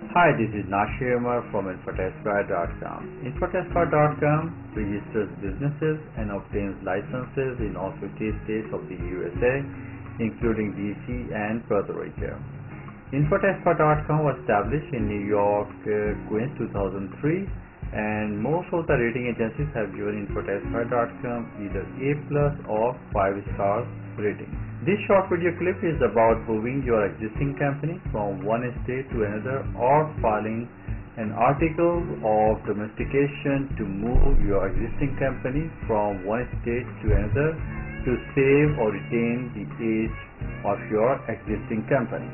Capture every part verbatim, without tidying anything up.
Hi, this is Nashir Umar from Infotestsquare dot com. Infotestsquare dot com registers businesses and obtains licenses in all fifty states of the U S A, including D C and Puerto Rico. Infotestsquare dot com was established in New York, uh, Queens two thousand three, and most of the rating agencies have given Infotestsquare dot com either A plus or five stars rating. This short video clip is about moving your existing company from one state to another or filing an article of domestication to move your existing company from one state to another to save or retain the age of your existing company.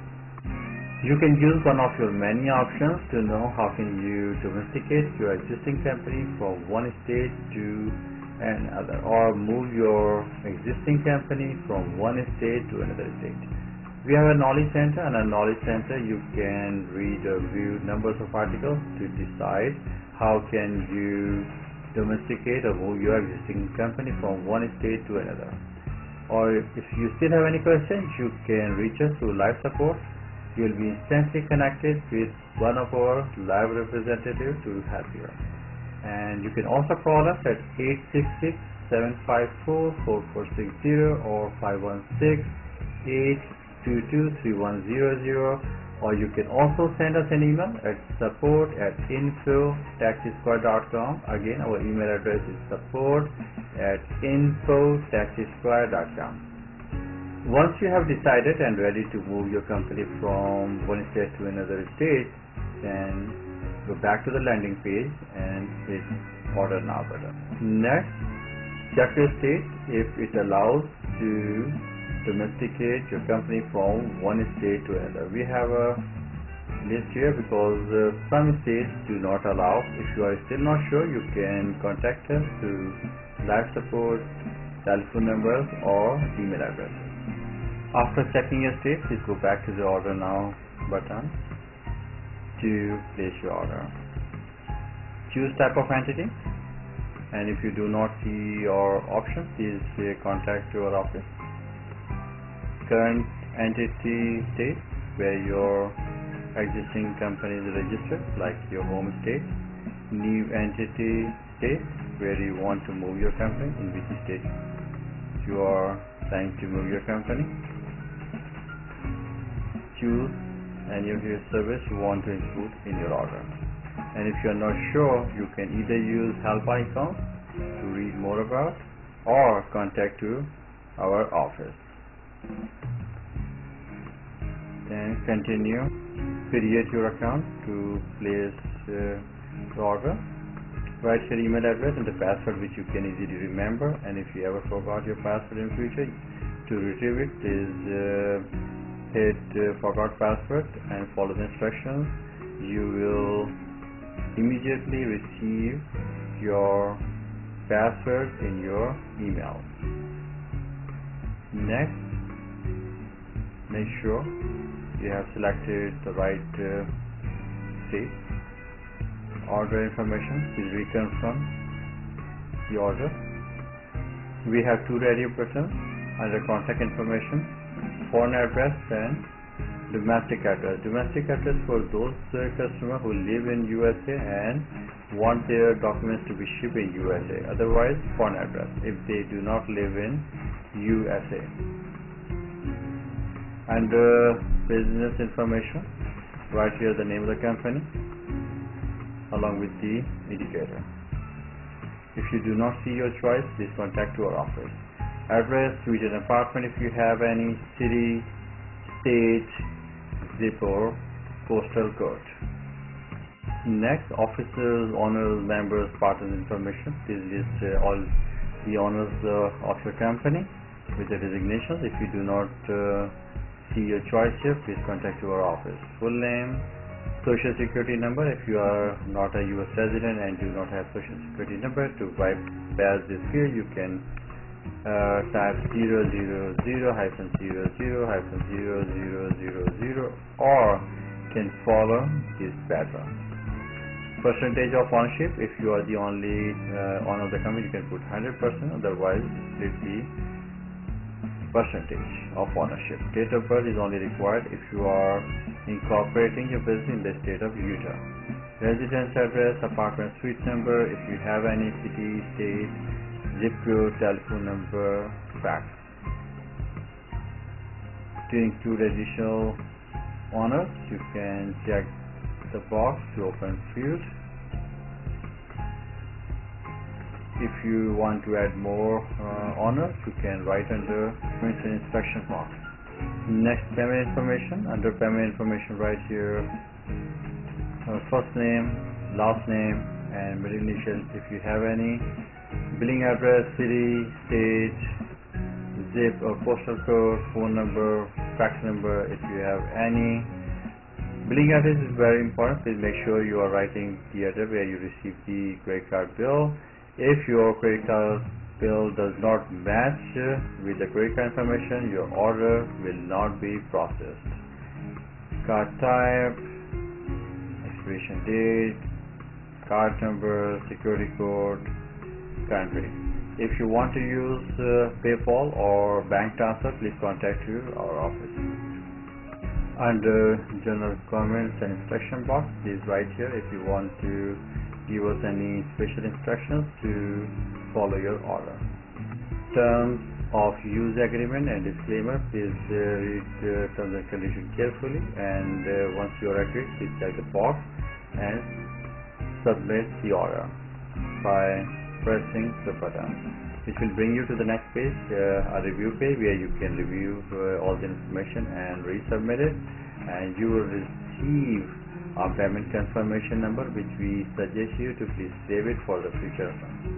You can use one of your many options to know how can you domesticate your existing company from one state to another, or move your existing company from one state to another state. We have a knowledge center, and a knowledge center you can read or view numbers of articles to decide how can you domesticate or move your existing company from one state to another. Or if you still have any questions, you can reach us through live support. You will be instantly connected with one of our live representatives to help you. And you can also call us at eight six six, seven five four, four four six zero or five one six, eight two two, three one zero zero, or you can also send us an email at support at info taxisquare dot com. Again, our email address is support at info taxisquare dot com. Once you have decided and ready to move your company from one state to another state, then go back to the landing page and hit order now button. Next, check your state if it allows to domesticate your company from one state to another. We have a list here because uh, some states do not allow. If you are still not sure, you can contact us through live support, telephone numbers, or email addresses. After checking your state, please go back to the order now button to place your order. Choose type of entity, and if you do not see your option, please uh, contact your office. Current entity state, where your existing company is registered, like your home state. New entity state, where you want to move your company, in which state you are trying to move your company. Choose any of your service you want to include in your order. And if you are not sure, you can either use help icon to read more about, or contact to our office. Then continue. Create your account to place uh, the order. Write your email address and the password which you can easily remember, and if you ever forgot your password in future, to retrieve it, please uh, hit uh, forgot password and follow the instructions. You will immediately receive your password in your email. Next, make sure you have selected the right uh, state. Order information, please reconfirm the order. We have two radio buttons under contact information: foreign address and domestic address. Domestic address for those uh, customers who live in U S A and want their documents to be shipped in U S A. Otherwise, foreign address if they do not live in U S A. Under business information, right here the name of the company along with the indicator. If you do not see your choice, please contact our office. Address, suite and apartment if you have any, city, state, zip or postal code. Next, officers, owners, members, partners information. Please list uh, all the owners uh, of your company with the designations. If you do not uh, see your choice here, please contact our office. Full name, social security number if you are not a U S resident and do not have social security number. To bypass this field, you can Uh, type zero zero zero hyphen zero zero hyphen zero zero zero zero, or can follow this pattern. Percentage of ownership, if you are the only uh, owner of the company, you can put one hundred percent, otherwise split the percentage of ownership. Date of birth is only required if you are incorporating your business in the state of Utah. Residence address, apartment suite number, if you have any city, state, zip code, telephone number, fax. To include additional owners, you can check the box to open field. If you want to add more uh, owners, you can write under mention inspection box. Next, payment information. Under payment information, write here uh, first name, last name, and middle initial if you have any. Billing address, city, state, zip or postal code, phone number, fax number if you have any. Billing address is very important. Please make sure you are writing the address where you receive the credit card bill. If your credit card bill does not match with the credit card information, your order will not be processed. Card type, expiration date, card number, security code, country. If you want to use uh, PayPal or bank transfer, please contact you, our office. Under general comments and instruction box, please write here if you want to give us any special instructions to follow your order. Terms of use agreement and disclaimer, please uh, read the terms and conditions carefully, and uh, once you are agreed, please check the box and submit the order by pressing the button, which will bring you to the next page, uh, a review page where you can review uh, all the information and resubmit it, and you will receive a payment confirmation number, which we suggest you to please save it for the future.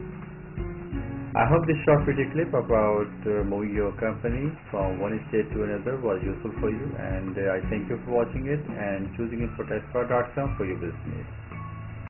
I hope this short video clip about uh, moving your company from one state to another was useful for you, and uh, I thank you for watching it and choosing InfoTestStar dot com for your business.